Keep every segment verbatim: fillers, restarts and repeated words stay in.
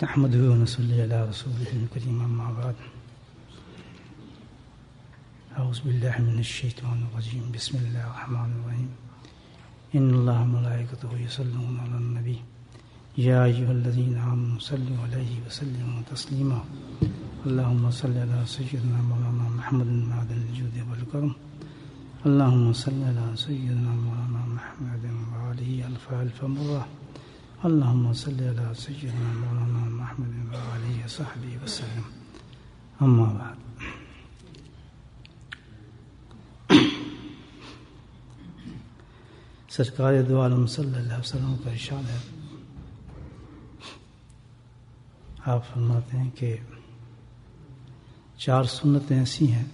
نحمده ونصلي على رسوله الكريم أما بعد أعوذ بالله من الشيطان الرجيم بسم الله الرحمن الرحيم إن الله وملائكته يصلون على النبي يا أيها الذين آمنوا صلوا عليه وسلموا تسليما اللهم صل على سيدنا مولانا محمد معدن الجود والكرم اللهم صل على سيدنا مولانا محمد وآله ألف ألف مرة اللهم صل على سيدنا مولانا محمد وآله وصحبه وسلم أما بعد سرکار دو عالم صلی اللہ علیہ وسلم کا ارشاد ہے، آپ فرماتے ہیں کہ چار سنتیں ایسی ہیں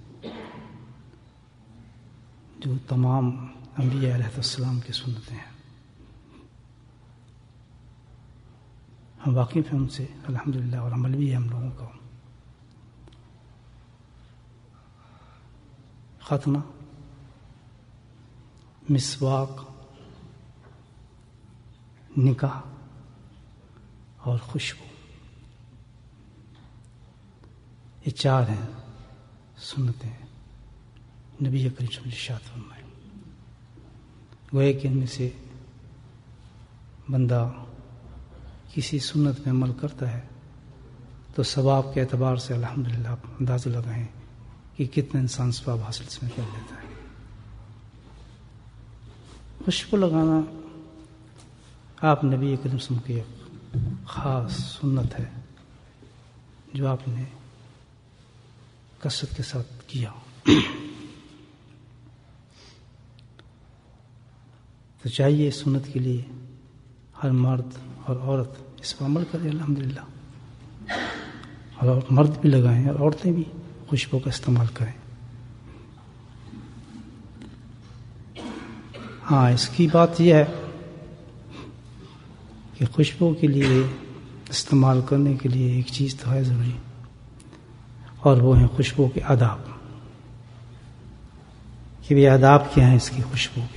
جو تمام انبیاء علیہ السلام کی سنتیں ہیں، ہم واقف ہیں ان سے الحمدللہ، اور عمل بھی ہے ہم لوگوں کا۔ ختنہ، مسواک، نکاح اور خوشبو، یہ چار ہیں سنتیں نبی کریم صلی اللہ علیہ وسلم نے ارشاد فرمائے۔ گویا کہ ان میں سے بندہ کسی سنت میں عمل کرتا ہے تو ثواب کے اعتبار سے الحمدللہ آپ اندازہ لگائیں کہ کتنا انسان ثواب حاصل اس میں کر لیتا ہے۔ خوشبو لگانا آپ نبی کریم صلی اللہ علیہ وسلم کی ایک خاص سنت ہے جو آپ نے کثرت کے ساتھ کیا، تو چاہیے سنت کے لیے ہر مرد اور عورت اس پر عمل کرے الحمدللہ، اور مرد بھی لگائیں اور عورتیں بھی خوشبو کا استعمال کریں۔ ہاں، اس کی بات یہ ہے کہ خوشبو کے لیے استعمال کرنے کے لیے ایک چیز تو ہے ضروری، اور وہ ہیں خوشبو کے آداب، کہ یہ آداب کیا ہیں اس کی خوشبو کے۔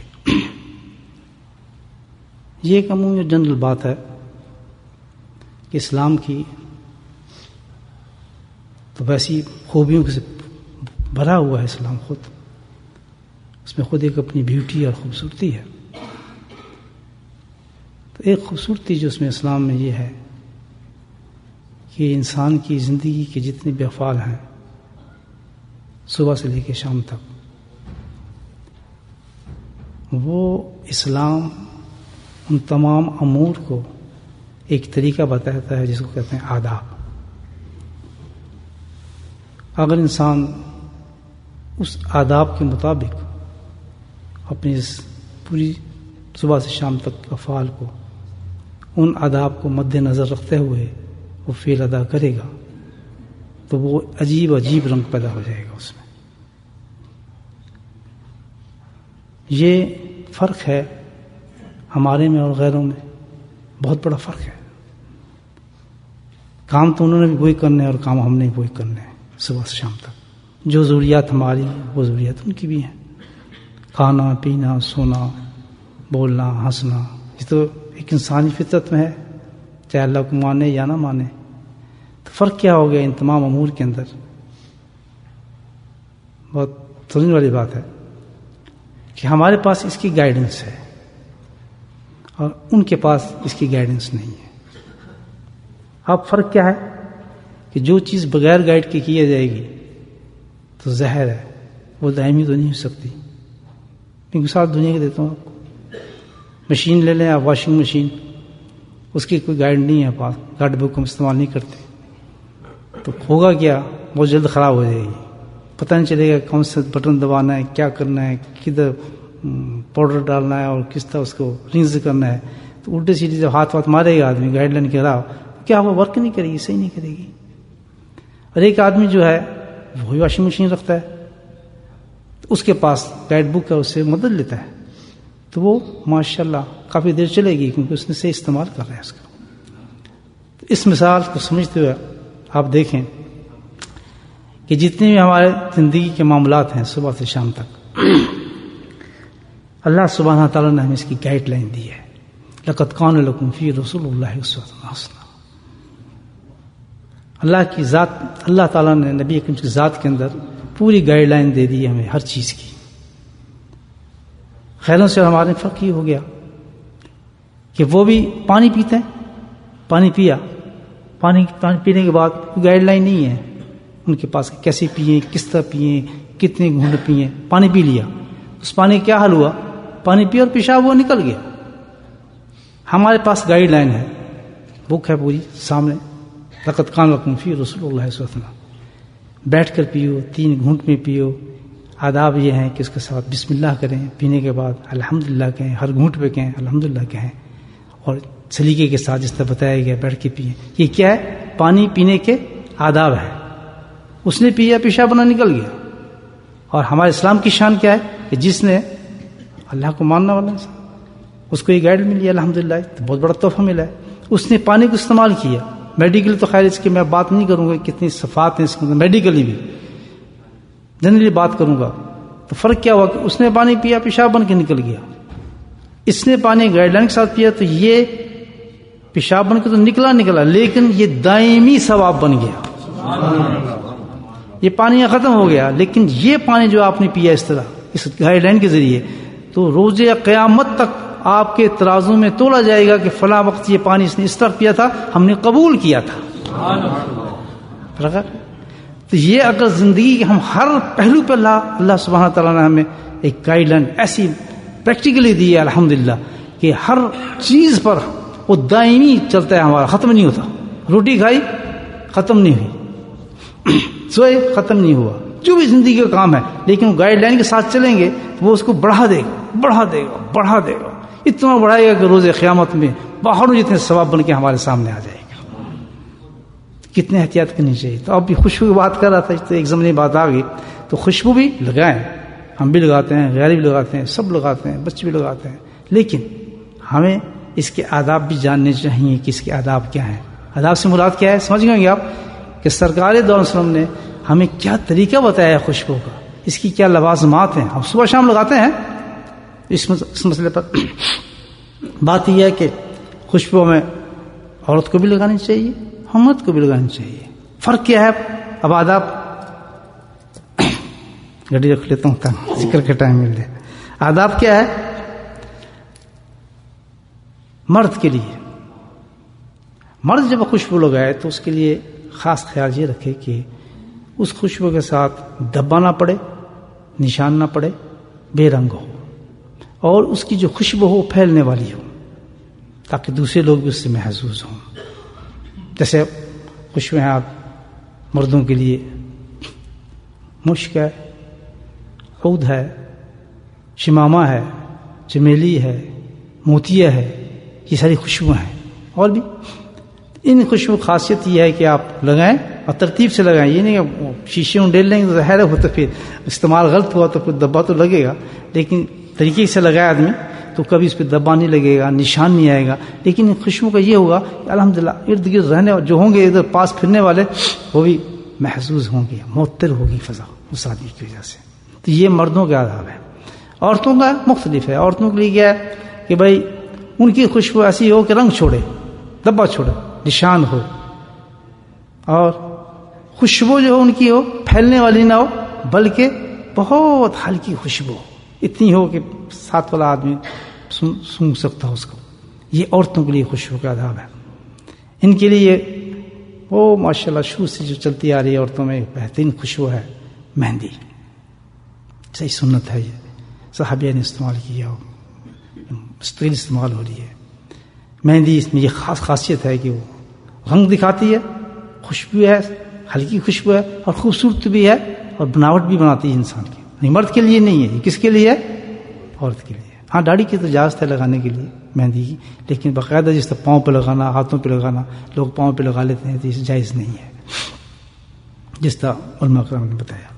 یہ ایک عمومی جنرل بات ہے کہ اسلام کی تو ویسی خوبیوں سے بھرا ہوا ہے اسلام، خود اس میں خود ایک اپنی بیوٹی اور خوبصورتی ہے۔ تو ایک خوبصورتی جو اس میں اسلام میں یہ ہے کہ انسان کی زندگی کے جتنے بھی افعال ہیں صبح سے لے کے شام تک، وہ اسلام ان تمام امور کو ایک طریقہ بتاتا ہے جس کو کہتے ہیں آداب۔ اگر انسان اس آداب کے مطابق اپنی اس پوری صبح سے شام تک افعال کو ان آداب کو مد نظر رکھتے ہوئے وہ فعل ادا کرے گا تو وہ عجیب عجیب رنگ پیدا ہو جائے گا اس میں۔ یہ فرق ہے ہمارے میں اور غیروں میں، بہت بڑا فرق ہے۔ کام تو انہوں نے بھی وہی کرنے ہیں اور کام ہم نے بھی وہی کرنے ہیں صبح سے شام تک۔ جو ضروریات ہماری ہیں وہ ضروریات ان کی بھی ہیں، کھانا پینا سونا بولنا ہنسنا، یہ تو ایک انسانی فطرت میں ہے، چاہے اللہ کو مانے یا نہ مانے۔ تو فرق کیا ہو گیا ان تمام امور کے اندر؟ بہت سمجھنے والی بات ہے کہ ہمارے پاس اس کی گائیڈنس ہے اور ان کے پاس اس کی گائیڈنس نہیں ہے۔ اب فرق کیا ہے کہ جو چیز بغیر گائیڈ کے کی جائے گی تو زہر ہے، وہ دائمی تو نہیں ہو سکتی۔ میں مثال دنیا کی دیتا ہوں آپ کو، مشین لے لیں آپ، واشنگ مشین، اس کی کوئی گائیڈ نہیں ہے پاس، گائیڈ بک ہم استعمال نہیں کرتے، تو ہوگا کیا؟ بہت جلد خراب ہو جائے گی، پتہ نہیں چلے گا کون سے بٹن دبانا ہے، کیا کرنا ہے، کدھر پاؤڈر ڈالنا ہے اور کس طرح اس کو رنز کرنا ہے۔ تو الٹے سیدھے جب ہاتھ واتھ مارے گا آدمی گائیڈ لائن کے خلاف، کیا وہ ورک نہیں کرے گی، صحیح نہیں کرے گی۔ اور ایک آدمی جو ہے وہی واشنگ مشین رکھتا ہے، تو اس کے پاس گائیڈ بک ہے، اس سے مدد لیتا ہے، تو وہ ماشاءاللہ کافی دیر چلے گی کیونکہ اس نے صحیح استعمال کر رہا ہے اس کا۔ اس مثال کو سمجھتے ہوئے آپ دیکھیں کہ جتنے بھی ہمارے زندگی کے معاملات ہیں صبح سے شام تک، اللہ سبحانہ تعالیٰ نے ہمیں اس کی گائیڈ لائن دی ہے۔ لقد کان لکم فی رسول اللہ اسوۃ حسنہ۔ اللہ کی ذات، اللہ تعالیٰ نے نبی اکرم کی ذات کے اندر پوری گائیڈ لائن دے دی ہمیں ہر چیز کی. خیروں سے ہمارے فرق یہ ہو گیا کہ وہ بھی پانی پیتے ہیں، پانی پیا، پانی پانی پینے کے بعد کوئی گائیڈ لائن نہیں ہے ان کے پاس کہ کیسے پئیں، کس طرح پئیں، کتنے گھونٹ پئیں. پانی پی لیا، اس پانی کا کیا حل ہوا؟ پانی پیا اور پیشاب وہ نکل گیا. ہمارے پاس گائیڈ لائن ہے، بک ہے پوری سامنے، لقد کان لکم فی رسول اللہ صلی اللہ علیہ وسلم. بیٹھ کر پیو، تین گھونٹ میں پیو. آداب یہ ہیں کہ اس کے ساتھ بسم اللہ کریں، پینے کے بعد الحمدللہ کہیں، ہر گھونٹ پہ کہیں الحمدللہ کہیں، اور سلیقے کے ساتھ جس طرح بتایا گیا بیٹھ کے پئیں. یہ کیا ہے؟ پانی پینے کے آداب ہے. اس نے پیا، پیشاب بنا نکل گیا. اور ہمارے اسلام کی شان کیا ہے کہ جس نے اللہ کو ماننا والا انسان، اس کو یہ گائیڈ ملی الحمدللہ، تو بہت بڑا تحفہ ملا ہے. اس نے پانی کو استعمال کیا. میڈیکل تو خیر اس کی میں بات نہیں کروں گا، کتنی صفات ہیں اس کے اندر، میڈیکلی بھی جنرلی بات کروں گا. تو فرق کیا ہوا کہ اس نے پانی پیا، پیشاب بن کے نکل گیا. اس نے پانی گائیڈ لائن کے ساتھ پیا تو یہ پیشاب بن کے تو نکلا نکلا لیکن یہ دائمی ثواب بن گیا. یہ پانی ختم ہو گیا، لیکن یہ پانی جو آپ نے پیا اس طرح اس گائیڈ لائن کے ذریعے، تو روز قیامت تک آپ کے ترازو میں تولا جائے گا کہ فلاں وقت یہ پانی اس نے اس طرح پیا تھا، ہم نے قبول کیا تھا. تو یہ اگر زندگی کے ہم ہر پہلو پہ اللہ اللہ سبحانہ تعالیٰ نے ہمیں ایک گائیڈ لائن ایسی پریکٹیکلی دی ہے الحمدللہ کہ ہر چیز پر وہ دائمی چلتا ہے ہمارا، ختم نہیں ہوتا. روٹی کھائی ختم نہیں ہوئی، سوئے ختم نہیں ہوا، جو بھی زندگی کا کام ہے، لیکن وہ گائیڈ لائن کے ساتھ چلیں گے وہ اس کو بڑھا دے گا بڑھا دے گا بڑھا دے گا، اتنا بڑھائے گا کہ روز قیامت میں باہر جتنے ثواب بن کے ہمارے سامنے آ جائے گا. کتنے احتیاط کرنی چاہیے. تو اب بھی خوشبو کی بات کر رہا تھا، تو ایک زمانے بات آ گئی. تو خوشبو بھی لگائیں، ہم بھی لگاتے ہیں، غیر بھی لگاتے ہیں، سب لگاتے ہیں، بچے بھی لگاتے ہیں، لیکن ہمیں اس کے آداب بھی جاننے چاہیے کہ اس کے آداب کیا ہیں. آداب سے مراد کیا ہے سمجھ گئے گے آپ کہ سرکار دو علیہ وسلم نے ہمیں کیا طریقہ بتایا ہے خوشبو کا، اس کی کیا لوازمات ہیں. ہم صبح شام لگاتے ہیں. اس مسئلے پر بات یہ ہے کہ خوشبو میں عورت کو بھی لگانی چاہیے، مرد کو بھی لگانی چاہیے. فرق کیا ہے؟ اب آداب گاڑی رکھ لیتا ہوں ذکر کے ٹائم مل جائے. آداب کیا ہے مرد کے لیے؟ مرد جب خوشبو لگائے تو اس کے لیے خاص خیال یہ رکھے کہ اس خوشبو کے ساتھ دبا نہ پڑے، نشان نہ پڑے، بے رنگ ہو، اور اس کی جو خوشبو ہو پھیلنے والی ہو تاکہ دوسرے لوگ بھی اس سے محظوظ ہوں. جیسے خوشبو ہیں آپ مردوں کے لیے مشک ہے، عود ہے، شمامہ ہے، چمیلی ہے، موتیا ہے، یہ ساری خوشبو ہیں. اور بھی ان خوشبو خاصیت یہ ہے کہ آپ لگائیں اور ترتیب سے لگائیں. یہ نہیں کہ شیشے میں ڈیل لیں گے تو ظاہر ہو تو پھر استعمال غلط ہوا تو پھر دبا تو لگے گا، لیکن طریقے سے لگائے آدمی تو کبھی اس پہ دبا نہیں لگے گا، نشان نہیں آئے گا. لیکن خوشبو کا یہ ہوگا کہ الحمدللہ ارد گرد رہنے جو ہوں گے ادھر پاس پھرنے والے وہ بھی محظوظ ہوں گے، معطر ہوگی فضا اس آدمی کی وجہ سے. تو یہ مردوں کا آداب ہے. عورتوں کا مختلف ہے. عورتوں کے لیے کیا ہے کہ بھائی ان کی خوشبو ایسی ہو کہ رنگ چھوڑے، دبا چھوڑے، نشان ہو، اور خوشبو جو ہو ان کی ہو پھیلنے والی نہ ہو بلکہ بہت ہلکی خوشبو اتنی ہو کہ ساتھ والا آدمی سونگ سکتا ہو اس کو. یہ عورتوں کے لیے خوشبو کا آداب ہے. ان کے لیے وہ ماشاءاللہ شروع سے جو چلتی آ رہی ہے عورتوں میں بہترین خوشبو ہے مہندی. صحیح سنت ہے، یہ صحابیہ نے استعمال کیا، مستقل استعمال ہو رہی ہے مہندی. اس میں یہ خاص خاصیت ہے کہ وہ رنگ دکھاتی ہے، خوشبو ہے، ہلکی خوشبو ہے، اور خوبصورت بھی ہے، اور بناوٹ بھی بناتی ہے انسان کی. نہیں مرد کے لیے نہیں ہے، یہ کس کے لیے ہے؟ عورت کے لیے. ہاں داڑھی کی تو اجازت ہے لگانے کے لیے مہندی کی، لیکن باقاعدہ جس طرح پاؤں پہ لگانا، ہاتھوں پہ لگانا، لوگ پاؤں پہ لگا لیتے ہیں تو یہ جائز نہیں ہے جس طرح علماء کرام نے بتایا.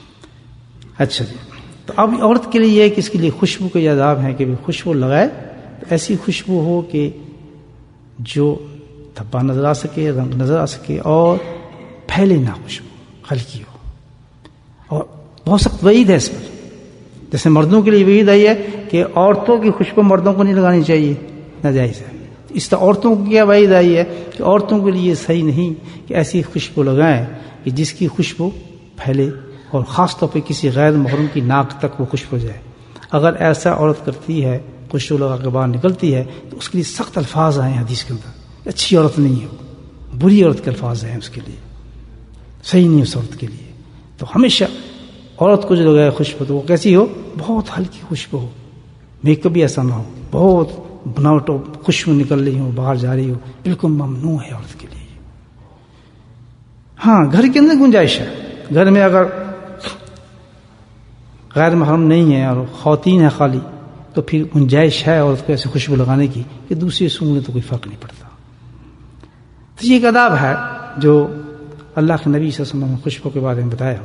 اچھا جی، تو اب عورت کے لیے یہ ہے کہ اس کے لیے خوشبو کے آداب ہیں کہ خوشبو لگائے تو ایسی خوشبو ہو کہ جو دھبا نظر آ سکے، رنگ نظر آ سکے، اور پھیلے نہ، خوشبو ہلکی ہو. اور بہت سخت وعید ہے اس پر. جیسے مردوں کے لیے وعید آئی ہے کہ عورتوں کی خوشبو مردوں کو نہیں لگانی چاہیے، ناجائز ہے. اس طرح عورتوں کی کیا وعید آئی ہے کہ عورتوں کے لیے صحیح نہیں کہ ایسی خوشبو لگائیں کہ جس کی خوشبو پھیلے اور خاص طور پہ کسی غیر محرم کی ناک تک وہ خوشبو جائے. اگر ایسا عورت کرتی ہے خوشبو لگا کے باہر نکلتی ہے تو اس کے لیے سخت الفاظ آئے ہیں حدیث کے اندر. اچھی عورت نہیں ہے وہ، بری عورت کے الفاظ ہیں اس کے لیے، صحیح نہیں اس عورت کے لیے. تو ہمیشہ عورت کو جو لگائے خوشبو تو وہ کیسی ہو؟ بہت ہلکی خوشبو ہو، میک اپ بھی ایسا نہ ہو، بہت بناوٹ خوشبو نکل رہی ہو، باہر جا رہی ہو، بالکل ممنوع ہے عورت کے لیے. ہاں گھر کے اندر گنجائش ہے، گھر میں اگر غیر محرم نہیں ہے اور خواتین ہے خالی تو پھر گنجائش ہے عورت کو ایسے خوشبو لگانے کی کہ دوسری سونگنے تو کوئی فرق نہیں پڑتا. تو یہ ایک آداب ہے جو اللہ کے نبی صلی اللہ علیہ وسلم نے خوشبو کے بارے میں بتایا.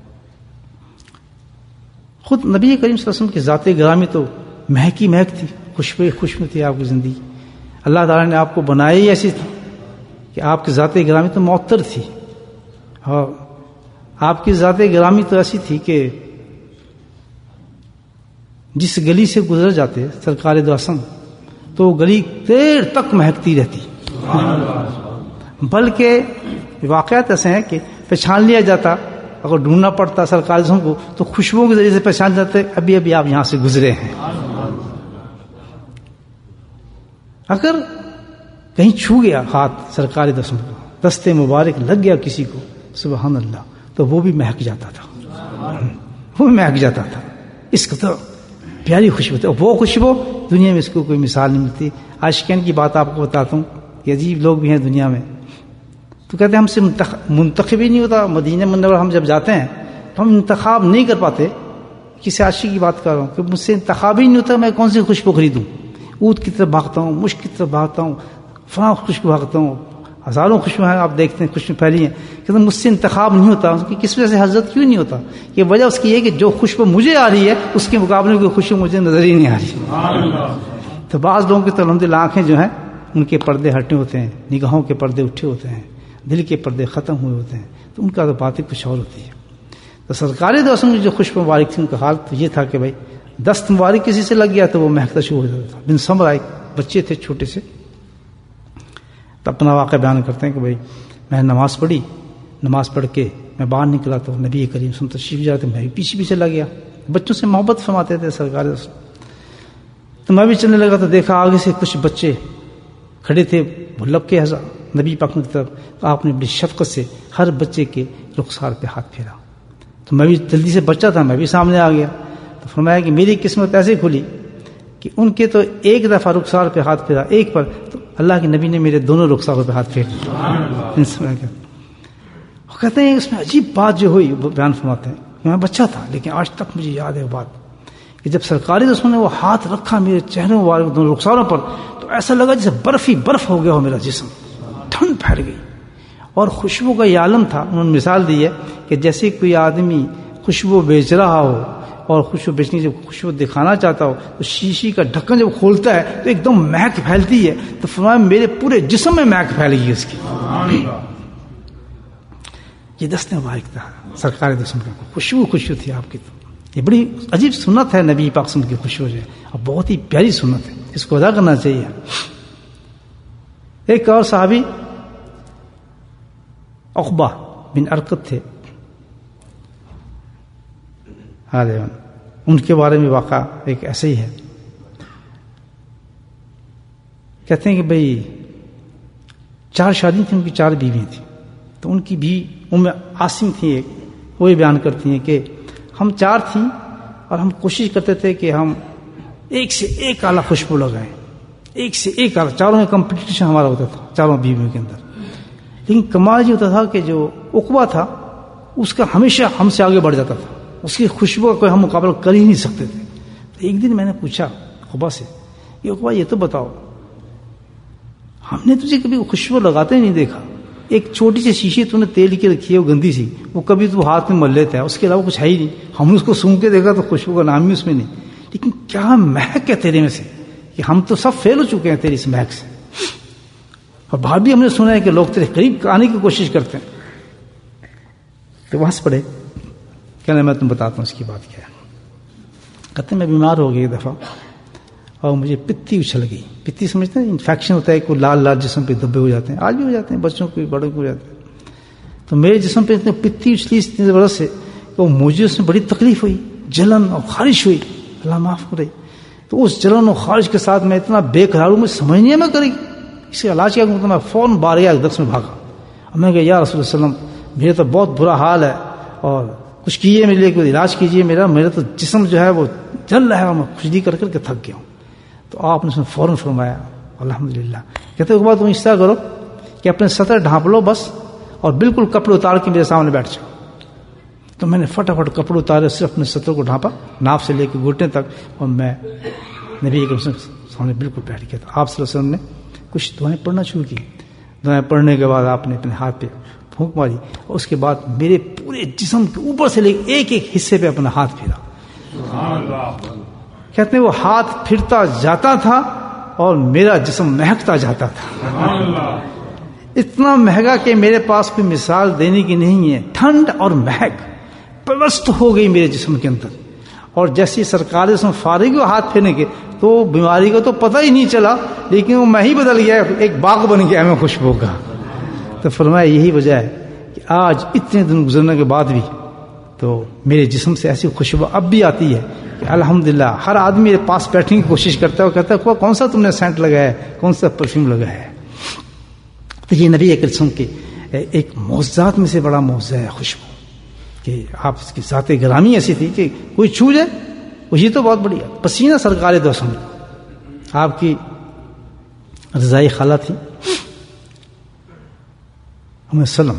خود نبی کریم صلی اللہ علیہ وسلم کی ذات گرامی تو مہکی مہک تھی، خوشبو خوشبو تھی آپ کی زندگی. اللہ تعالیٰ نے آپ کو بنایا ہی ایسی تھی کہ آپ کی ذات گرامی تو معطر تھی، اور آپ کی ذات گرامی تو ایسی تھی کہ جس گلی سے گزر جاتے سرکار دو عالم تو وہ گلی دیر تک مہکتی رہتی. بلکہ واقعات ایسے ہیں کہ پہچان لیا جاتا، اگر ڈھونڈنا پڑتا سرکار دو عالم کو تو خوشبو کے ذریعے سے پہچان جاتے ابھی ابھی آپ یہاں سے گزرے ہیں. اگر کہیں چھو گیا ہاتھ سرکار دو عالم کو، دستے مبارک لگ گیا کسی کو، سبحان اللہ، تو وہ بھی مہک جاتا تھا، وہ بھی مہک جاتا تھا. اس کو تو پیاری خوشبو تھی، وہ خوشبو دنیا میں اس کو کوئی مثال نہیں ملتی. عاشقین کی بات آپ کو بتاتا ہوں کہ عجیب لوگ بھی ہیں دنیا میں، تو کہتے ہیں ہم سے منتخب ہی نہیں ہوتا. مدینہ منورہ ہم جب جاتے ہیں تو ہم انتخاب نہیں کر پاتے. کسی عاشق کی بات کر رہا ہوں کہ مجھ سے انتخاب ہی نہیں ہوتا میں کون سی خوشبو خریدوں. اود کی طرف بھاگتا ہوں، مشک کی طرف بھاگتا ہوں، فلاں خوشبو بھاگتا ہوں، ہزاروں خوشبو ہیں آپ دیکھتے ہیں خوشبو پھیلی ہیں، کہ مجھ سے انتخاب نہیں ہوتا. اس کی کس وجہ سے حضرت کیوں نہیں ہوتا؟ یہ وجہ اس کی ہے کہ جو خوشبو مجھے آ رہی ہے اس کے مقابلے میں کوئی خوشبو مجھے نظر ہی نہیں آ رہی. تو بعض لوگوں کی تو الحمدللہ آنکھیں جو ہیں ان کے پردے ہٹے ہوتے ہیں، نگاہوں کے پردے اٹھے ہوتے ہیں، دل کے پردے ختم ہوئے ہوتے ہیں، تو ان کا تو بات ہی کچھ اور ہوتی ہے. تو سرکار دو عالم کی جو خوشبو مبارک تھی ان کا حال تو یہ تھا کہ بھائی دست مبارک کسی سے لگ گیا تو وہ مہکتا شروع ہو جاتا تھا. بن سمرہ ایک بچے تھے چھوٹے سے، تو اپنا واقعہ بیان کرتے ہیں کہ بھائی میں نماز پڑھی، نماز پڑھ کے میں باہر نکلا تو نبی کریم صلی اللہ علیہ وسلم تشریف جاتے، میں بھی پیچھے پیچھے لگ گیا. بچوں سے محبت فرماتے تھے سرکار، تو میں بھی چلنے لگا تو دیکھا آگے سے کچھ بچے کھڑے تھے بھلک کے ہزار نبی پاک کی طرف. تو آپ نے بڑی شفقت سے ہر بچے کے رخسار پہ ہاتھ پھیرا. تو میں بھی جلدی سے بچہ تھا، میں بھی سامنے آ گیا. تو فرمایا کہ میری قسمت ایسے کھلی کہ ان کے تو ایک دفعہ رخسار پہ ہاتھ پھیرا ایک پر، تو اللہ کے نبی نے میرے دونوں رخساروں پہ ہاتھ پھیر دیا. کہتے ہیں اس میں عجیب بات جو ہوئی وہ بیان فرماتے ہیں. میں بچہ تھا لیکن آج تک مجھے یاد ہے وہ بات کہ جب سرکاری رسول نے وہ ہاتھ رکھا میرے چہروں والے دونوں رخساروں پر تو ایسا لگا جیسے برف ہی برف ہو گیا ہو میرا جسم، ٹھنڈ پھیل گئی. اور خوشبو کا یہ عالم تھا. انہوں نے مثال دی ہے کہ جیسے کوئی آدمی خوشبو بیچ رہا ہو اور خوشبو بیچنے جب خوشبو دکھانا چاہتا ہو تو شیشی کا ڈھکن جب کھولتا ہے تو ایک دم مہک پھیلتی ہے. تو فرمایا میرے پورے جسم میں مہک پھیل گئی اس کی. یہ دست مبارک تھا سرکار دو عالم کی خوشبو خوشبو تھی آپ کی. تو یہ بڑی عجیب سنت ہے نبی پاک صلی اللہ علیہ وسلم کی خوشبو جو ہے، اور بہت ہی پیاری سنت ہے، اس کو ادا کرنا چاہیے. ایک اور صحابی عقبہ بن ارقط تھے، ان کے بارے میں واقعہ ایک ایسے ہی ہے. کہتے ہیں کہ بھئی چار شادی تھیں ان کی، چار بیویاں تھیں. تو ان کی بھی ام عاصم تھی ایک، وہ یہ بیان کرتی ہیں کہ ہم چار تھیں اور ہم کوشش کرتے تھے کہ ہم ایک سے ایک اعلیٰ خوشبو لگائیں، ایک سے ایک اعلیٰ. چاروں میں کمپٹیشن ہمارا ہوتا تھا چاروں بیویوں کے اندر. لیکن کمال یہ ہوتا تھا کہ جو عقبہ تھا اس کا ہمیشہ ہم سے آگے بڑھ جاتا تھا، اس کی خوشبو کا کوئی ہم مقابلہ کر ہی نہیں سکتے تھے. تو ایک دن میں نے پوچھا عقبہ سے کہ عقبہ یہ تو بتاؤ، ہم نے تجھے کبھی خوشبو لگاتے نہیں دیکھا. ایک چھوٹی سی شیشی تو نے تیل کی رکھی ہے وہ گندی سی، وہ کبھی تو ہاتھ میں مل لیتا ہے، اس کے علاوہ کچھ ہے ہی نہیں. ہم نے اس کو سونگ کے دیکھا تو خوشبو کا نام ہی اس میں نہیں. لیکن کیا مہک ہے تیرے میں سے کہ ہم تو سب فیل ہو چکے ہیں تیری اس مہک سے. اور باہر بھی ہم نے سنا ہے کہ لوگ تیرے قریب آنے کی کوشش کرتے ہیں. تو وہاں سے پڑے کہنا میں تم بتاتا ہوں اس کی بات کیا ہے. کہتے ہیں میں بیمار ہو گئی ایک دفعہ اور مجھے پتی اچھل گئی. پتی سمجھتے ہیں انفیکشن ہوتا ہے, کوئی لال لال جسم پہ دھبے ہو جاتے ہیں, آج بھی ہو جاتے ہیں, بچوں کو بڑوں کو ہو جاتے ہیں. تو میرے جسم پہ اتنی پتی اچھلی اتنی زبردست سے کہ مجھے اس میں بڑی تکلیف ہوئی, جلن اور خارش ہوئی, اللہ معاف کرے. تو اس جلن اور خارش کے ساتھ میں اتنا بے قرار ہوں, مجھے سمجھ نہیں ہے میں کرے اس کا علاج کیا کروں. تو میں فوراً باریا درس میں بھاگا اور میں کہا یا رسول اللہ صلی اللہ علیہ وسلم میرا تو بہت برا حال ہے اور کچھ کیجیے میرے لیے, کوئی علاج کیجیے میرا, میرا تو جسم جو ہے وہ جل رہا ہے اور میں کھجلی کر کر کے تھک گیا ہوں. تو آپ نے اس میں فوراً فرمایا الحمدللہ, کہتے اس کے بعد تم اس طرح کرو کہ اپنے سطر ڈھانپ لو بس اور بالکل کپڑے اتار کے میرے سامنے بیٹھ جاؤ. تو میں نے فٹافٹ کپڑے اتارے, صرف اپنے سطر کو ڈھانپا ناف سے لے کے گھٹنے تک, اور میں نبی کے سامنے بالکل بیٹھ گیا. تو آپ صلی اللہ علیہ وسلم نے کچھ دعائیں پڑھنا شروع کی. دعائیں پڑھنے کے بعد آپ نے اپنے ہاتھ پہ پھونک ماری اور اس کے بعد میرے پورے جسم کے اوپر سے لے کے ایک ایک حصے پہ اپنا ہاتھ پھیرا. کہتے ہیں وہ ہاتھ پھرتا جاتا تھا اور میرا جسم مہکتا جاتا تھا. اتنا مہنگا کہ میرے پاس کوئی مثال دینے کی نہیں ہے. ٹھنڈ اور مہک پیوست ہو گئی میرے جسم کے اندر, اور جیسی سرکار اس میں فارغ ہو ہاتھ پھیرنے کے تو بیماری کو تو پتہ ہی نہیں چلا, لیکن وہ میں ہی بدل گیا, ایک باغ بن گیا میں خوشبو کا. تو فرمایا یہی وجہ ہے کہ آج اتنے دن گزرنے کے بعد بھی تو میرے جسم سے ایسی خوشبو اب بھی آتی ہے کہ الحمدللہ ہر آدمی میرے پاس بیٹھنے کی کوشش کرتا ہے اور کہتا ہے کون سا تم نے سینٹ لگایا ہے, کون سا پرفیوم لگایا ہے. تو یہ نبی اکرم کے ایک معجزات میں سے بڑا معجزہ ہے خوشبو, کہ آپ اس کی ذات گرامی ایسی تھی کہ کوئی چھو جائے وہ یہ تو بہت بڑی ہے. پسینہ سرکار دو سم آپ کی رضائی خالہ تھی ام سلم,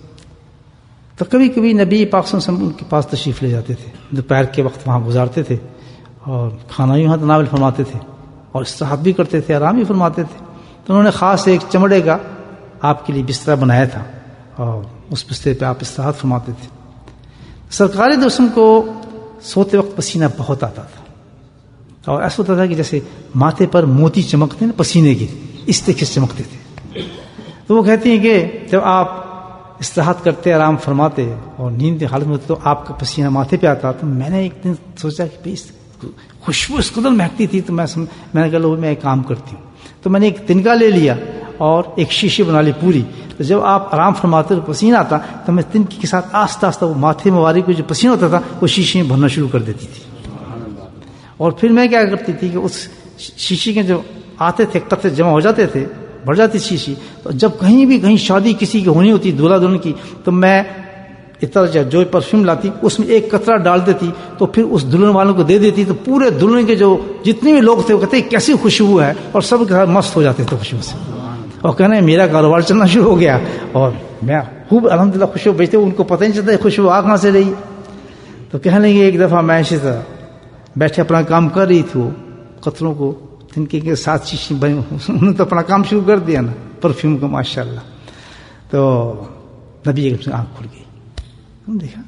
تو کبھی کبھی نبی پاک صلی اللہ علیہ وسلم ان کے پاس تشریف لے جاتے تھے, دوپہر کے وقت وہاں گزارتے تھے اور کھانا بھی وہاں تناول فرماتے تھے اور استراحت بھی کرتے تھے, آرام بھی فرماتے تھے. تو انہوں نے خاص ایک چمڑے کا آپ کے لیے بستر بنایا تھا اور اس بستر پہ آپ استراحت فرماتے تھے. سرکار دو سم کو سوتے وقت پسینہ بہت آتا تھا اور ایسا ہوتا تھا کہ جیسے ماتھے پر موتی چمکتے نا پسینے کے, اس طریقے سے چمکتے تھے. تو وہ کہتی ہیں کہ جب آپ استراحت کرتے, آرام فرماتے اور نیند کی حالت میں ہوتے تو آپ کا پسینہ ماتھے پہ آتا. تو میں نے ایک دن سوچا کہ بھائی خوشبو اس قدر مہکتی تھی, تو میں میں نے کہا لو میں ایک کام کرتی ہوں. تو میں نے ایک تنکا لے لیا اور ایک شیشی بنا لی پوری. تو جب آپ آرام فرماتے تو پسینہ آتا تو میں تنکی کے ساتھ آہستہ آہستہ وہ ماتھے مبارک کو جو پسینہ ہوتا تھا وہ شیشی میں بھرنا شروع کر دیتی تھی. اور پھر میں کیا کرتی تھی کہ اس شیشی کے جو آتے تھے قطرے جمع ہو جاتے تھے, بڑھ جاتی شیشی, تو جب کہیں بھی کہیں شادی کسی کی ہونی ہوتی دولہا دلہن کی, تو میں اتنا جو پرفیوم لاتی اس میں ایک قطرہ ڈال دیتی تو پھر اس دلہن والوں کو دے دیتی. تو پورے دلہن کے جو جتنے بھی لوگ تھے وہ کہتے کیسی خوشبو ہے, اور سب کے ساتھ مست ہو جاتے تھے خوشبو سے, اور کہنا میرا کاروبار چلنا شروع ہو گیا اور میں خوب الحمدللہ خوشبو بیچتے. ان کو پتہ نہیں چلتا خوشبو آ کہاں سے رہی. تو کہنے لگے ایک دفعہ میں اسی طرح بیٹھے اپنا کام کر رہی تھی, وہ قطروں کو تنکے کے ساتھ شیشی بنی, انہوں نے تو اپنا کام شروع کر دیا نا پرفیوم کا ماشاء اللہ. تو نبی ایک سے آنکھ کھل گئی, تم دیکھا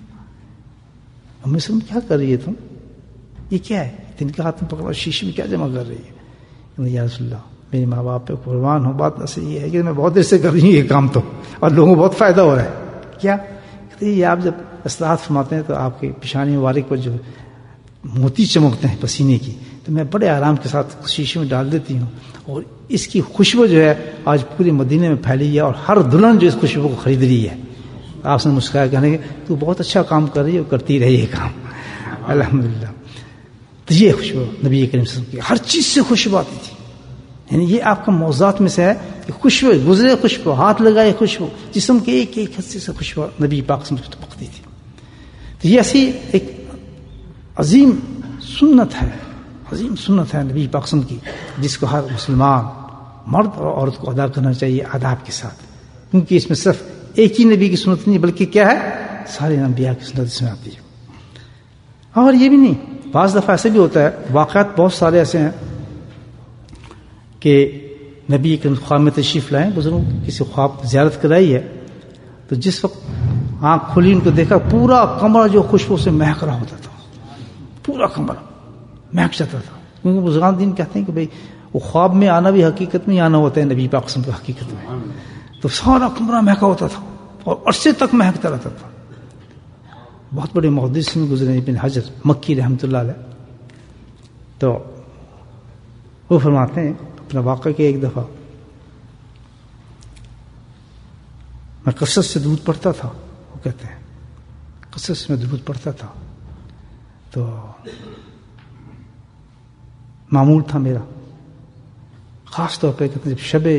امی سلم کیا کر رہی ہے تم, یہ کیا ہے, تنکا ہاتھ میں پکڑا شیشی میں کیا جمع کر رہی ہے. یا رسول اللہ میرے ماں باپ پہ قربان ہو, بات ایسے یہ ہے کہ میں بہت دیر سے کر رہی ہوں یہ کام تو, اور لوگوں کو بہت فائدہ ہو رہا ہے. کیا کہتے یہ آپ جب استراحت فرماتے ہیں تو آپ کے پیشانی مبارک پر جو موتی چمکتے ہیں پسینے کی, تو میں بڑے آرام کے ساتھ شیشے میں ڈال دیتی ہوں, اور اس کی خوشبو جو ہے آج پورے مدینے میں پھیلی ہے اور ہر دلہن جو اس خوشبو کو خرید رہی ہے. آپ نے مسکرایا کہنے کہ تو بہت اچھا کام کر رہی ہے اور کرتی رہی یہ کام الحمدللہ. تو یہ خوشبو نبی کریم صلی اللہ علیہ وسلم کی ہر چیز سے خوشبو آتی تھی. یعنی یہ آپ کا معجزات میں سے ہے کہ خوشبو گزرے خوشبو, ہاتھ لگائے خوشبو, جسم کے ایک ایک حصے سے خوشبو نبی پاک صلی اللہ علیہ وسلم پکتی تھی. تو یہ ایسی ایک عظیم سنت ہے, عظیم سنت ہے نبی پاک صلی اللہ علیہ وسلم کی, جس کو ہر مسلمان مرد اور عورت کو ادا کرنا چاہیے آداب کے ساتھ, کیونکہ اس میں صرف ایک ہی نبی کی سنت نہیں بلکہ کیا ہے سارے انبیاء کی سنت اس میں آتی ہے. اور یہ بھی نہیں, بعض دفعہ ایسے بھی ہوتا ہے, واقعات بہت سارے ایسے ہیں کہ نبی کے خواب میں تشریف لائیں, بزرگوں کسی خواب زیارت کرائی ہے, تو جس وقت آنکھ کھلی ان کو دیکھا پورا کمرہ جو خوشبو سے مہک رہا ہوتا تھا, پورا کمرہ مہک جاتا تھا. کیونکہ بزرگان دین کہتے ہیں کہ بھئی وہ خواب میں آنا بھی حقیقت میں آنا ہوتا ہے نبی پاک صلی اللہ علیہ وسلم کا حقیقت میں. تو سارا کمرہ مہکا ہوتا تھا اور عرصے تک مہکتا رہتا تھا. بہت بڑے محدث میں گزرے ابن حجر مکی رحمۃ اللہ علیہ, تو وہ فرماتے ہیں اپنا واقعہ کہ ایک دفعہ میں قصص سے درود پڑھتا تھا، وہ کہتے ہیں قصص میں درود پڑھتا تھا تو معمول تھا میرا، خاص طور پہ کہتے ہیں جب شب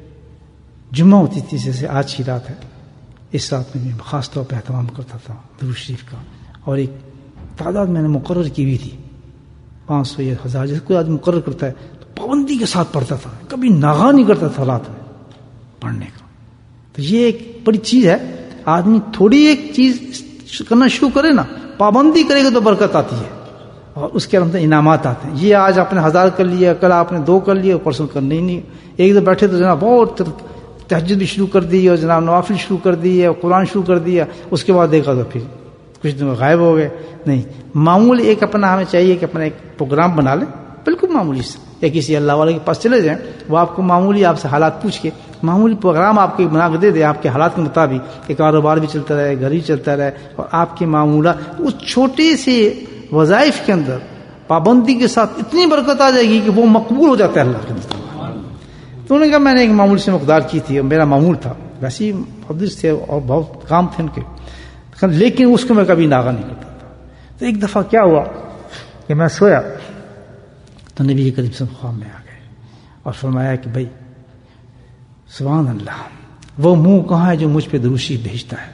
جمعہ ہوتی تھی، جیسے آج کی رات ہے، اس رات میں بھی خاص طور پہ اہتمام کرتا تھا درود شریف کا، اور ایک تعداد میں نے مقرر کی ہوئی تھی پانچ سو یا ہزار، جیسے کوئی آدمی مقرر کرتا ہے تو پابندی کے ساتھ پڑھتا تھا، کبھی ناغا نہیں کرتا تھا رات میں پڑھنے کا. تو یہ ایک بڑی چیز ہے، آدمی تھوڑی ایک چیز کرنا شروع کرے نا، پابندی کرے گا تو برکت آتی ہے اور اس کے اندر انعامات آتے ہیں. یہ آج آپ نے ہزار کر لیا، کل آپ نے دو کر لیا، پرسوں کرنے ہی نہیں، ایک دو بیٹھے تو جناب بہت تہجد بھی شروع کر دی اور جناب نوافل شروع کر دی اور قرآن شروع کر دیا، اس کے بعد دیکھا تو پھر کچھ دن غائب ہو گئے. نہیں، معمول ایک اپنا ہمیں چاہیے کہ اپنا ایک پروگرام بنا لیں، بالکل معمولی سے، یا کسی اللہ والے کے پاس چلے جائیں، وہ آپ کو معمولی آپ سے حالات پوچھ کے معمولی پروگرام آپ کو بنا کے دے دے آپ کے حالات کے مطابق، کہ کاروبار بھی چلتا رہے، گھر بھی چلتا رہے، اور آپ کے معمولات اس چھوٹے سے وظائف کے اندر پابندی کے ساتھ اتنی برکت آ جائے گی کہ وہ مقبول ہو جاتا ہے اللہ کے نزد. تو انہوں نے کہا میں نے ایک معمول سے مقدار کی تھی، میرا معمول تھا، ویسے ہی محدث تھے اور بہت کام تھے ان کے، لیکن اس کو میں کبھی ناغا نہیں کرتا تھا. تو ایک دفعہ کیا ہوا کہ میں سویا تو نبی کریم صلی اللہ علیہ وسلم خواب میں آ گئے اور فرمایا کہ بھائی سبحان اللہ، وہ منہ کہاں ہے جو مجھ پہ درود شریف بھیجتا ہے.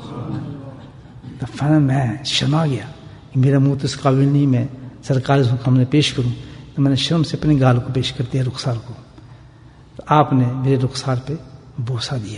تو فرمایا میں شرما گیا کہ میرا منہ تو اس قابل نہیں میں سرکار کے سامنے پیش کروں. تو میں نے شرم سے اپنے گال کو پیش کر دیا، رخسار کو. تو آپ نے میرے رخسار پہ بوسہ دیا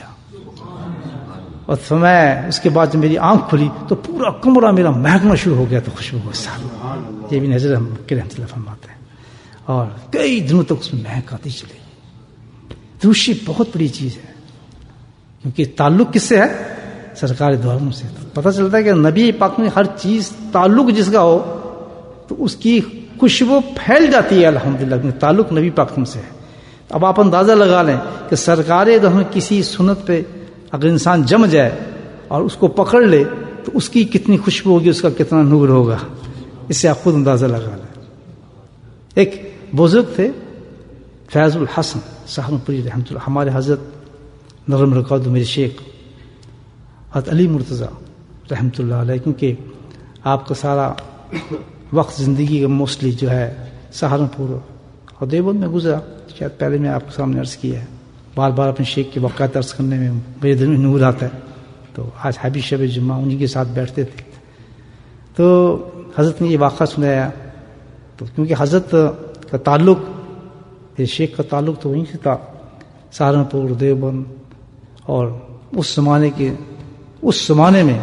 اور فرمایا اس کے بعد جب میری آنکھ کھلی تو پورا کمرہ میرا مہکنا شروع ہو گیا. تو خوشبو کے ساتھ، یہ بھی نظر ہم کے رحمۃ اللہ فرماتے ہیں، اور کئی دنوں تک اس میں مہک آتی چلے گی. درود شریف بہت بڑی چیز ہے، کیونکہ تعلق کس سے ہے؟ سرکار دو عالم سے. پتہ چلتا ہے کہ نبی پاک میں ہر چیز تعلق جس کا ہو تو اس کی خوشبو پھیل جاتی ہے الحمدللہ، تعلق نبی پاک سے ہے. اب آپ اندازہ لگا لیں کہ سرکار دو عالم کسی سنت پہ اگر انسان جم جائے اور اس کو پکڑ لے تو اس کی کتنی خوشبو ہوگی، اس کا کتنا نور ہوگا، اس سے آپ خود اندازہ لگا لیں. ایک بزرگ تھے فیض الحسن سہارنپوری رحمۃ اللہ، ہمارے حضرت نرم رکعت میرے شیخ حضرت علی مرتضیٰ رحمۃ اللہ علیہ، کیونکہ آپ کا سارا وقت زندگی کا موسٹلی جو ہے سہارنپور اور دیوبند میں گزرا. شاید پہلے میں آپ کے سامنے عرض کیا ہے، بار بار اپنے شیخ کے واقعات عرض کرنے میں میرے دل میں نور آتا ہے. تو آج حبی شب جمعہ انہی کے ساتھ بیٹھتے تھے تو حضرت نے یہ واقعہ سنایا. تو کیونکہ حضرت کا تعلق، شیخ کا تعلق تو وہیں سے تھا، سہارنپور دیوبند، اور اس زمانے کے اس زمانے میں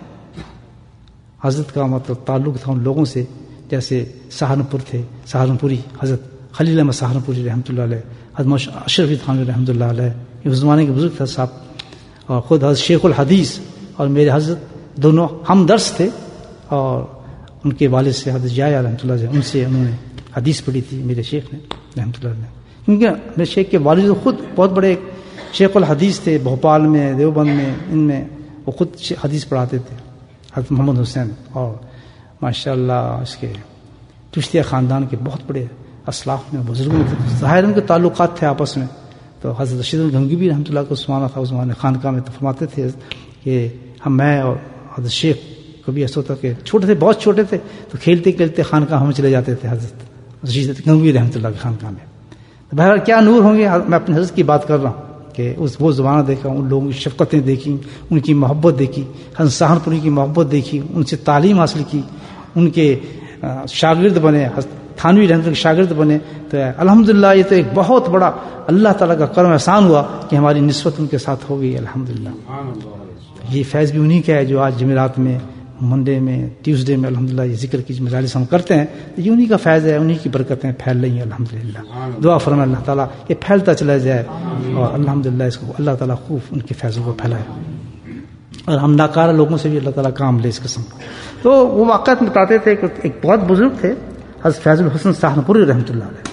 حضرت کا مطلب تعلق تھا ان لوگوں سے جیسے سہارنپور تھے، سہارنپوری حضرت خلیل احمد سہارنپوری رحمۃ اللہ علیہ، حضرت اشرف علی تھانوی رحمۃ اللہ علیہ، یہ اس زمانے کے بزرگ تھا صاحب. اور خود حضرت شیخ الحدیث اور میرے حضرت دونوں ہم درس تھے، اور ان کے والد سے حضرت جایا رحمۃ اللہ علیہ، ان سے انہوں نے حدیث پڑھی تھی میرے شیخ نے رحمۃ اللہ علیہ. کیونکہ میرے شیخ کے والد خود بہت بڑے شیخ الحدیث تھے، بھوپال میں، دیوبند میں، ان میں وہ خود حدیث پڑھاتے تھے، حضرت محمد حسین. اور ماشاء اللہ اس کے چشتیہ خاندان کے بہت بڑے اسلاف میں، بزرگوں میں تھے، ظاہر ان کے تعلقات تھے آپس میں. تو حضرت رشید گنگوی رحمۃ اللہ کو سمانا تھا اس زمانے خانقاہ میں. تو فرماتے تھے کہ ہم میں اور حضرت شیخ کبھی ایسا ہوتا کہ چھوٹے تھے، بہت چھوٹے تھے، تو کھیلتے کھیلتے خانقاہ ہم چلے جاتے تھے حضرت رشید گنگوی رحمۃ اللہ کی خانقاہ میں. بہرحال کیا نور ہوں گے. میں اپنے حضرت کی بات کر رہا ہوں کہ اس وہ زمانہ دیکھا، ان لوگوں کی شفقتیں دیکھی، ان کی محبت دیکھی، حضرت سہارنپوری کی محبت دیکھی، ان سے تعلیم حاصل کی، ان کے شاگرد بنے، تھانوی رحمۃ اللہ کے شاگرد بنے. تو الحمدللہ یہ تو ایک بہت بڑا اللہ تعالیٰ کا کرم احسان ہوا کہ ہماری نسبت ان کے ساتھ ہو گئی الحمدللہ. یہ فیض بھی انہی کا ہے جو آج جمعرات میں، منڈے میں، ٹیوزڈے میں الحمدللہ یہ ذکر کی مجالس ہم کرتے ہیں. یہ انہی کا فیض ہے، انہی کی برکتیں پھیل رہی ہیں الحمدللہ. دعا فرمائے اللہ تعالیٰ یہ پھیلتا چلا جائے اور الحمدللہ اس کو اللہ تعالیٰ خوب ان کے فیضوں کو پھیلائے، اور ہم ناکارہ لوگوں سے بھی اللہ تعالیٰ کام لے اس قسم کا. تو وہ واقعات بتاتے تھے کہ ایک بہت بزرگ تھے حضرت فیض الحسن سہارنپوری رحمۃ اللہ علیہ،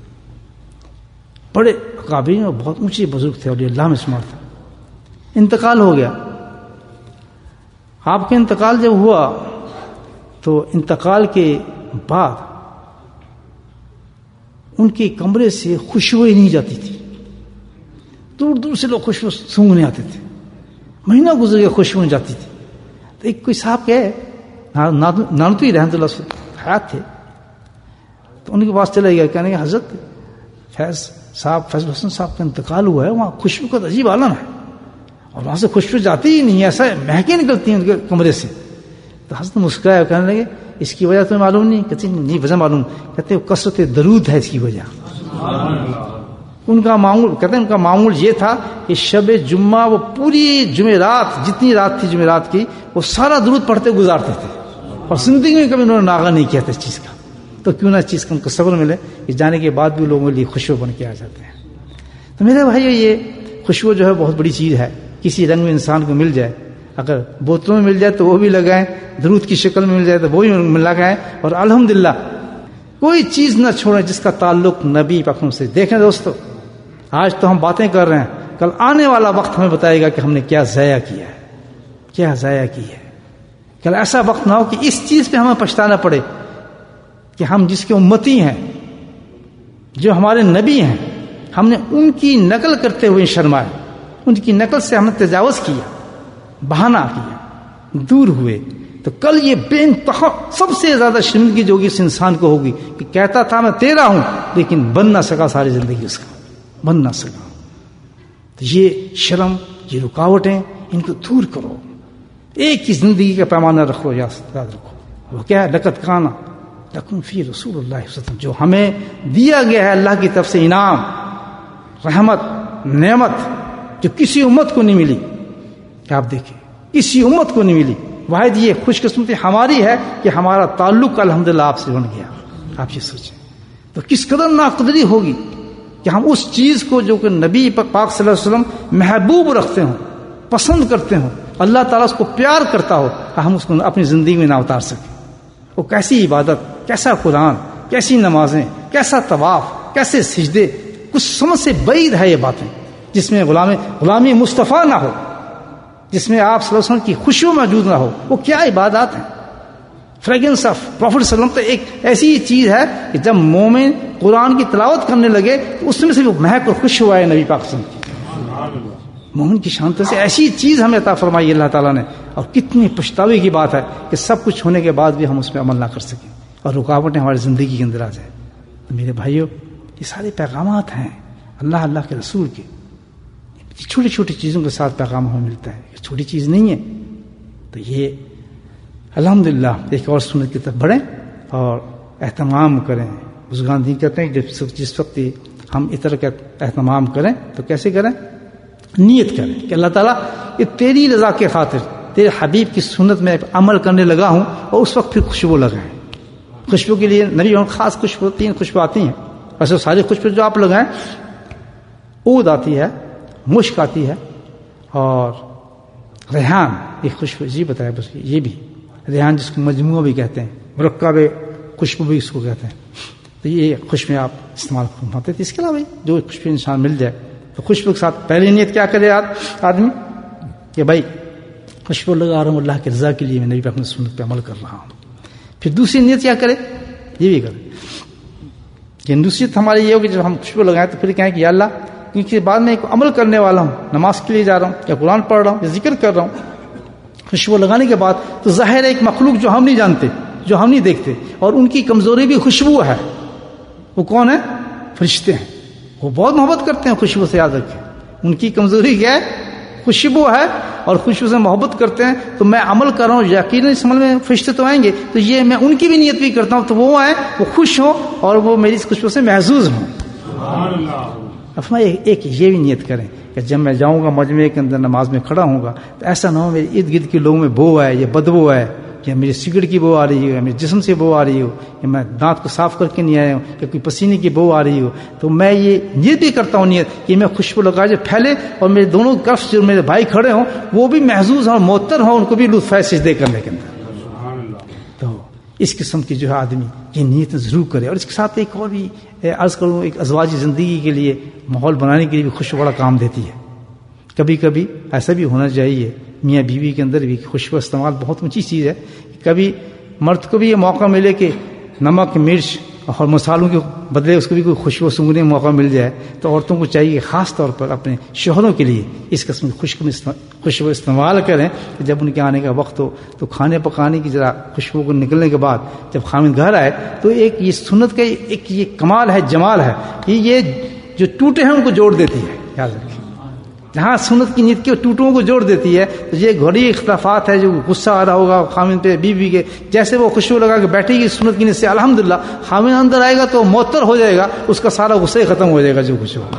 بڑے قابل اور بہت اونچے بزرگ تھے اور یہ اللہ میں شمار تھا. انتقال ہو گیا. آپ کے انتقال جب ہوا تو انتقال کے بعد ان کے کمرے سے خوشبو ہی نہیں جاتی تھی. دور دور سے لوگ خوشبو سونگھنے آتے تھے. مہینہ گزر گیا خوشبو نہیں جاتی تھی. تو ایک کوئی صاحب کہ نانوتوی رحمۃ اللہ سے حیات تھے, تو ان کے پاس چلے گیا, کہنے کہ حضرت فیض صاحب فیض حسن صاحب کا انتقال ہوا ہے, وہاں خوشبو کا عجیب عالم ہے, اور وہاں سے خوشبو جاتی ہی نہیں, ایسا مہکیں نکلتی ہیں ان کے کمرے سے. تو حضرت مسکرایا, کہنے لگے اس کی وجہ تمہیں معلوم نہیں؟ کہتے نہیں وجہ معلوم. کہتے کثرت درود ہے اس کی وجہ. ان کا معمول, کہتے ہیں ان کا معمول یہ تھا کہ شب جمعہ وہ پوری جمعرات, جتنی رات تھی جمعرات کی, وہ سارا درود پڑھتے گزارتے تھے, اور زندگی میں کبھی انہوں نے ناغہ نہیں کیا تھا اس چیز کا. تو کیوں نہ اس چیز کا ان کو صبر ملے کہ جانے کے بعد بھی لوگوں کے لیے خوشبو بن کے آ جاتے ہیں. تو میرے بھائیو, یہ خوشبو جو ہے بہت بڑی چیز ہے. کسی رنگ میں انسان کو مل جائے, اگر بوتلوں میں مل جائے تو وہ بھی لگائیں, درود کی شکل میں مل جائے تو وہ بھی لگائیں, اور الحمدللہ کوئی چیز نہ چھوڑیں جس کا تعلق نبی پاک سے. دیکھیں دوستو, آج تو ہم باتیں کر رہے ہیں, کل آنے والا وقت ہمیں بتائے گا کہ ہم نے کیا ضائع کیا ہے, کیا ضائع کی ہے. کل ایسا وقت نہ ہو کہ اس چیز پہ ہمیں پچھتانا پڑے کہ ہم جس کے امتی ہیں, جو ہمارے نبی ہیں, ہم نے ان کی نقل کرتے ہوئے شرمائے, ان کی نقل سے ہم نے تجاوز کیا, بہانہ کیا, دور ہوئے. تو کل یہ بے انتہا سب سے زیادہ شرمندگی جو ہوگی اس انسان کو ہوگی کہ کہتا تھا میں تیرا ہوں, لیکن بن نہ سکا ساری زندگی اس کا, بن نہ سکا. تو یہ شرم, یہ رکاوٹیں, ان کو دور کرو. ایک ہی زندگی کا پیمانہ رکھو, یاد رکھو. وہ کیا ہے؟ لقد کان لکم فی رسول اللہ صلی اللہ علیہ وسلم, جو ہمیں دیا گیا ہے اللہ کی طرف سے انعام, رحمت, نعمت, جو کسی امت کو نہیں ملی. کہ آپ دیکھیں کسی امت کو نہیں ملی. واحد یہ خوش قسمتی ہماری ہے کہ ہمارا تعلق الحمدللہ آپ سے بن گیا. آپ یہ سوچیں تو کس قدر ناقدری ہوگی کہ ہم اس چیز کو جو کہ نبی پاک صلی اللہ علیہ وسلم محبوب رکھتے ہوں, پسند کرتے ہوں, اللہ تعالیٰ اس کو پیار کرتا ہو, ہم اس کو اپنی زندگی میں نہ اتار سکیں. وہ کیسی عبادت, کیسا قرآن, کیسی نمازیں, کیسا طواف, کیسے سجدے, کچھ سمجھ سے بعید ہے یہ باتیں جس میں غلام غلامی مصطفیٰ نہ ہو, جس میں آپ صلی اللہ علیہ وسلم کی خوشبو موجود نہ ہو. وہ کیا عبادات ہیں؟ فریگنس آف پروفٹ صلی اللہ علیہ وسلم تو ایک ایسی چیز ہے کہ جب مومن قرآن کی تلاوت کرنے لگے تو اس میں سے وہ مہک اور خوشبو آئے نبی پاک صلی اللہ علیہ وسلم کی. مومن کی شان سے ایسی چیز ہمیں عطا فرمائی اللہ تعالیٰ نے, اور کتنی پچھتاوے کی بات ہے کہ سب کچھ ہونے کے بعد بھی ہم اس پہ عمل نہ کر سکیں اور رکاوٹیں ہماری زندگی کے اندر آ جائیں. تو میرے بھائیوں, یہ سارے پیغامات ہیں اللہ اللہ کے رسول کے. چھوٹی چھوٹی چیزوں کے ساتھ پیغام ہمیں ملتا ہے, یہ چھوٹی چیز نہیں ہے. تو یہ الحمدللہ ایک اور سنت کی طرف بڑھیں اور اہتمام کریں. بزرگان دین کہتے ہیں کہ جس وقت ہم اس طرح کا اہتمام کریں تو کیسے کریں؟ نیت کریں کہ اللہ تعالیٰ یہ تیری رضا کے خاطر تیرے حبیب کی سنت میں عمل کرنے لگا ہوں, اور اس وقت پھر خوشبو لگائیں. خوشبو کے لیے نبی خاص خوشبو, تین خوشبو آتی ہیں. ویسے ساری خوشبو جو آپ لگائیں, عود آتی ہے, مشک آتی ہے, اور ریحان یہ خوشبو جی بتایا بس یہ بھی ریحان جس کو مجموعہ بھی کہتے ہیں, مرکب خوشبو بھی اس کو کہتے ہیں. تو یہ خوشبو آپ استعمال فرماتے تھے. اس کے علاوہ جو خوشبو انسان مل جائے تو خوشبو کے ساتھ پہلی نیت کیا کرے آدمی کہ بھائی خوشبو لگا رہا ہوں اللہ کی رضا کے لیے, میں نبی پاک کی سنت پہ عمل کر رہا ہوں. پھر دوسری نیت کیا کرے؟ یہ بھی کرے کہ دوسری ہماری یہ ہوگی جب ہم خوشبو لگائیں تو پھر کہیں کہ یا اللہ, کیونکہ بعد میں ایک عمل کرنے والا ہوں, نماز کے لیے جا رہا ہوں, یا قرآن پڑھ رہا ہوں, یا ذکر کر رہا ہوں. خوشبو لگانے کے بعد تو ظاہر ہے ایک مخلوق جو ہم نہیں جانتے, جو ہم نہیں دیکھتے, اور ان کی کمزوری بھی خوشبو ہے. وہ کون ہے؟ فرشتے ہیں. وہ بہت محبت کرتے ہیں خوشبو سے, یاد رکھیں. ان کی کمزوری کیا ہے؟ خوشبو ہے, اور خوشبو سے محبت کرتے ہیں. تو میں عمل کر رہا ہوں, یقیناً اس عمل میں فرشتے تو آئیں گے, تو یہ میں ان کی بھی نیت بھی کرتا ہوں تو وہ آئیں, وہ خوش ہوں, اور وہ میری اس خوشبو سے محظوظ ہوں. افما ایک یہ بھی نیت کریں کہ جب میں جاؤں گا مجمع کے اندر نماز میں کھڑا ہوں گا تو ایسا نہ ہو میرے ارد گرد کے لوگوں میں بو ہے, یا بدبو ہے, یا میری سگڑ کی بو آ رہی ہو, یا میرے جسم سے بو آ رہی ہو, یا میں دانت کو صاف کر کے نہیں آیا ہوں, یا کوئی پسینے کی بو آ رہی ہو. تو میں یہ نیت بھی کرتا ہوں نیت کہ میں خوشبو لگا جو پھیلے, اور میرے دونوں طرف جو میرے بھائی کھڑے ہوں وہ بھی محظوظ ہوں, معطر ہوں, ان کو بھی لطف ہے سجدے کرنے کے اندر. تو اس قسم کی جو ہے آدمی یہ نیت ضرور کرے. اور اس کے ساتھ ایک اور بھی عرض کروں, ایک ازواجی زندگی کے لیے ماحول بنانے کے لیے بھی خوشبو بڑا کام دیتی ہے. کبھی کبھی ایسا بھی ہونا چاہیے میاں بیوی کے اندر بھی خوشبو استعمال بہت اونچی چیز ہے. کبھی مرد کو بھی یہ موقع ملے کہ نمک مرچ اور مثالوں کے بدلے اس کو بھی کوئی خوشبو سونگنے کا موقع مل جائے تو عورتوں کو چاہیے خاص طور پر اپنے شوہروں کے لیے اس قسم کی خوشبو خوشبو استعمال کریں کہ جب ان کے آنے کا وقت ہو تو کھانے پکانے کی ذرا خوشبو کو نکلنے کے بعد جب خامد گھر آئے تو ایک یہ سنت کا ایک یہ کمال ہے، جمال ہے کہ یہ جو ٹوٹے ہیں ان کو جوڑ دیتی ہے. یاد رکھیں، جہاں سنت کی نیت کے ٹوٹوں کو جوڑ دیتی ہے تو یہ گھڑی اختلافات ہے جو غصہ آ رہا ہوگا خامد پہ بیوی کے، جیسے وہ خوشبو لگا کے بیٹھے گی سنت کی نیت سے الحمدللہ خامد اندر آئے گا تو معطر ہو جائے گا، اس کا سارا غصہ ہی ختم ہو جائے گا جو کچھ ہو.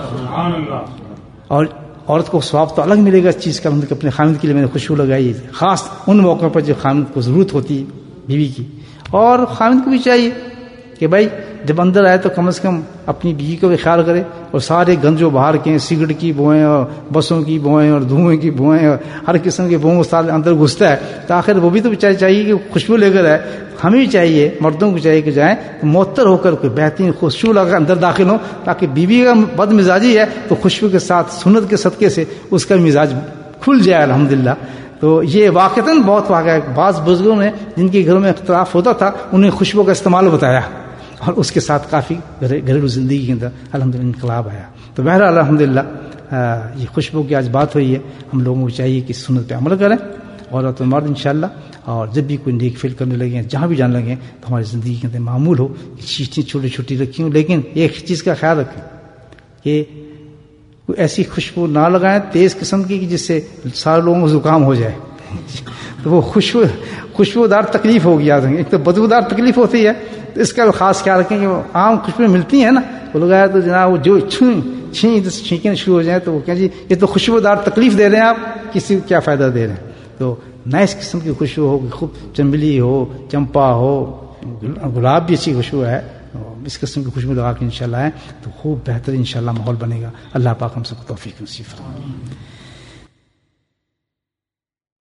اور عورت کو ثواب تو الگ ملے گا اس چیز کا کہ اپنے خامد کے لیے میں نے خوشبو لگائی، خاص ان موقعوں پر جو خامد کو ضرورت ہوتی ہے بیوی کی. اور خامد کو بھی چاہیے کہ بھائی جب اندر آئے تو کم از کم اپنی بیوی کو بھی خیال کرے اور سارے گند جو باہر کے ہیں، سگریٹ کی بوئیں اور بسوں کی بوئیں اور دھوئیں کی بوئیں اور ہر قسم کے بوئیں سال اندر گھستا ہے تو آخر وہ بھی تو چاہیے کہ خوشبو لے کر آئے. ہمیں بھی چاہیے، مردوں کو چاہیے کہ جائیں تو معطر ہو کر کوئی بہترین خوشبو لگا کر اندر داخل ہوں تاکہ بیوی کا بد مزاجی ہے تو خوشبو کے ساتھ سنت کے صدقے سے اس کا مزاج کھل جائے الحمدللہ. تو یہ واقعتاً بہت واقعہ ہے. بعض بزرگوں نے جن کے گھروں میں اختلاف ہوتا تھا انہیں خوشبو کا استعمال بتایا اور اس کے ساتھ کافی گھریلو زندگی کے اندر الحمدللہ انقلاب آیا. تو بہرحال الحمدللہ یہ خوشبو کی آج بات ہوئی ہے، ہم لوگوں کو چاہیے کہ سنت پہ عمل کریں عورت و مرد انشاءاللہ. اور جب بھی کوئی نیک فعل کرنے لگیں، جہاں بھی جانے لگیں تو ہماری زندگی کے اندر معمول ہو کہ چیزیں چھوٹی چھوٹی رکھی ہوں، لیکن ایک چیز کا خیال رکھیں کہ کوئی ایسی خوشبو نہ لگائیں تیز قسم کی کہ جس سے سارے لوگوں کو زکام ہو جائے. تو وہ خوشبو خوشبودار تکلیف ہوگی. یاد رکھیں، ایک تو بدبودار تکلیف ہوتی ہے تو اس کا خاص خیال رکھیں کہ وہ عام خوشبوئیں ملتی ہیں نا، وہ لگایا تو جناب وہ جو چھوئیں چھین چھینکیں شروع ہو جائیں تو وہ کہ جی یہ تو خوشبودار تکلیف دے رہے ہیں، آپ کسی کو کیا فائدہ دے رہے ہیں. تو نئے قسم کی خوشبو ہو، خوب چنبیلی ہو، چمپا ہو، گلاب بھی اچھی خوشبو ہے، اس قسم کی خوشبو لگا کے انشاءاللہ آئیں تو خوب بہتر انشاءاللہ ماحول بنے گا. اللہ پاک ہم سب کو توفیق نصیب فرمائے.